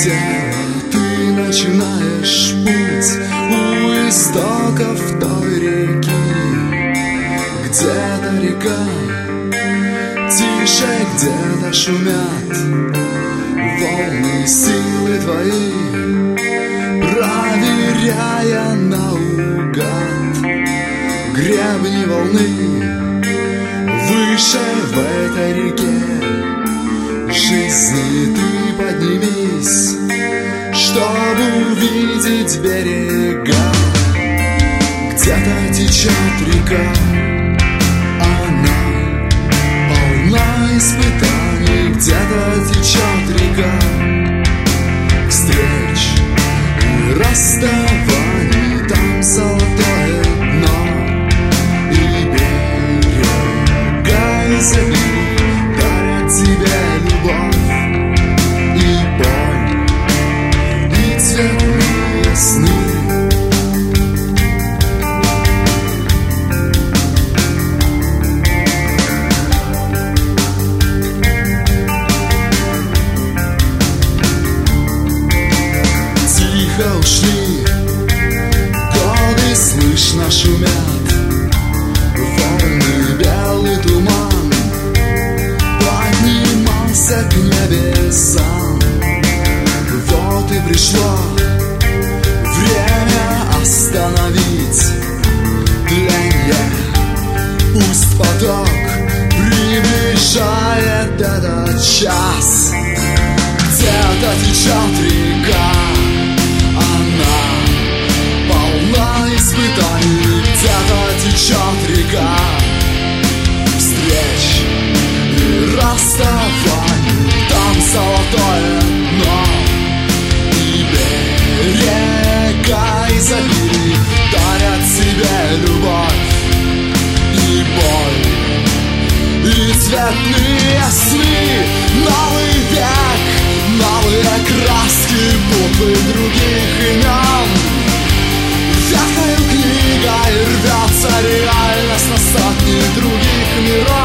Затем ты начинаешь путь у истоков той реки. Где-то река тише, где-то шумят волны силы твои, проверяя наугад гребни волны. Выше в этой реке жизни ты поднимись, чтобы увидеть берега. Где-то течет река, она полна испытаний. Где-то течет река встреч и расставаний. Там золотое дно и берега изобилия дарят тебе любовь и боль, и цветные сны. Тихо ушли годы, слышно шумят волны, белый туман поднимался к небесам. Вот и пришло время остановить тленье. Пусть поток приближает этот час. Где-то течет река, она полна испытаний. Где-то течет река встреч и расставаний. Там золотое дно и берега изобилия дарят тебе любовь и боль, и цветные сны. Новый век, новые краски, буквы других имен. Вякнет книга и рвется реальность на сотни других миров.